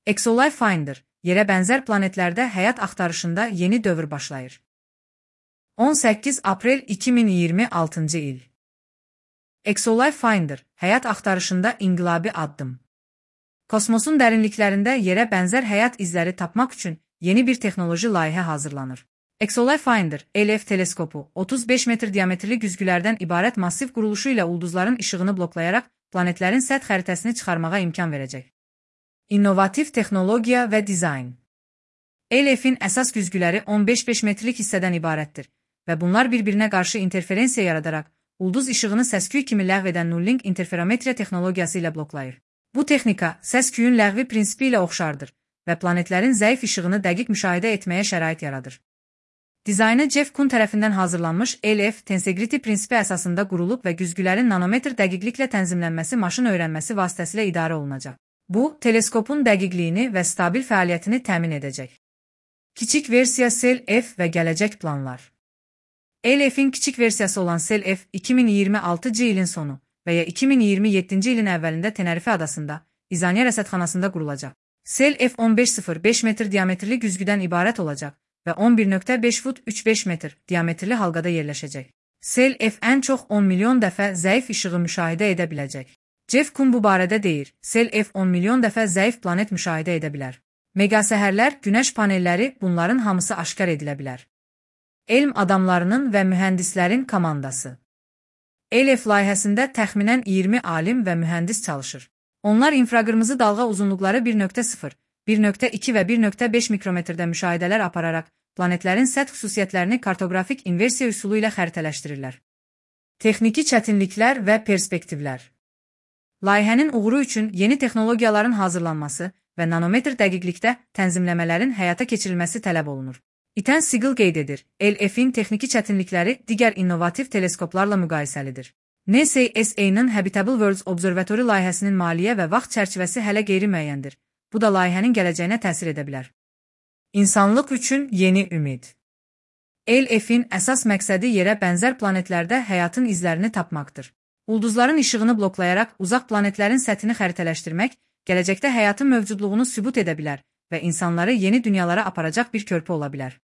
ExoLife Finder, yerə bənzər planetlərdə həyat axtarışında yeni dövr başlayır. 18 aprel 2026-cı il. ExoLife Finder, həyat axtarışında inqilabi addım. Kosmosun dərinliklərində yerə bənzər həyat izləri tapmaq üçün yeni bir texnoloji layihə hazırlanır. ExoLife Finder, ELF teleskopu, 35 metr diametrli güzgülərdən ibarət massiv quruluşu ilə ulduzların işığını bloklayaraq planetlərin səth xəritəsini çıxarmağa imkan verəcək. İnnovativ texnologiya və dizayn. ELF-in əsas güzgüləri 15 metrlik hissədən ibarətdir və bunlar bir-birinə qarşı interferensiya yaradaraq ulduz işığını səs-küy kimi ləğv edən nulling interferometriya texnologiyası ilə bloklayır. Bu texnika səs-küyün ləğvi prinsipi ilə oxşardır və planetlərin zəif işığını dəqiq müşahidə etməyə şərait yaradır. Dizaynı Jeff Kuhn tərəfindən hazırlanmış ELF tensegrity prinsipi əsasında qurulub və güzgülərin nanometr dəqiqliklə tənzimlənməsi maşın öyrənməsi vasitəsilə idarə olunacaq. Bu, teleskopun dəqiqliyini və stabil fəaliyyətini təmin edəcək. Kiçik versiya SEL-F və gələcək planlar. ELF-in kiçik versiyası olan SEL-F 2026-cı ilin sonu və ya 2027-ci ilin əvvəlində Tenerife adasında, İzaniya rəsədxanasında qurulacaq. SEL-F 15,05 metr diametrli güzgüdən ibarət olacaq və 11,5 fut 3,5 metr diametrli halqada yerləşəcək. SEL-F ən çox 10 milyon dəfə zəif işığı müşahidə edə biləcək. Jeff Kuhn bu barədə deyir, SEL-F 10 milyon dəfə zəif planet müşahidə edə bilər. Megasəhərlər, günəş panelləri, bunların hamısı aşkar edilə bilər. Elm adamlarının və mühəndislərin komandası. ELF layihəsində təxminən 20 alim və mühəndis çalışır. Onlar infraqırmızı dalğa uzunluqları 1,0, 1,2 və 1,5 mikrometrdə müşahidələr apararaq planetlərin səth xüsusiyyətlərini kartoqrafik inversiya üsulu ilə xəritələşdirirlər. Texniki çətinliklər və perspektivlər. Layihənin uğuru üçün yeni texnologiyaların hazırlanması və nanometr dəqiqlikdə tənzimləmələrin həyata keçirilməsi tələb olunur. Ethan Siegel qeyd edir, ELF-in texniki çətinlikləri digər innovativ teleskoplarla müqayisəlidir. NASA-ın Habitable Worlds Observatory layihəsinin maliyyə və vaxt çərçivəsi hələ qeyri-müəyyəndir. Bu da layihənin gələcəyinə təsir edə bilər. İnsanlıq üçün yeni ümid. ELF-in əsas məqsədi yerə bənzər planetlərdə həyatın izlərini tapmaqdır. Ulduzların işığını bloklayaraq uzaq planetlərin səthini xəritələşdirmək, gələcəkdə həyatın mövcudluğunu sübut edə bilər və insanları yeni dünyalara aparacaq bir körpü ola bilər.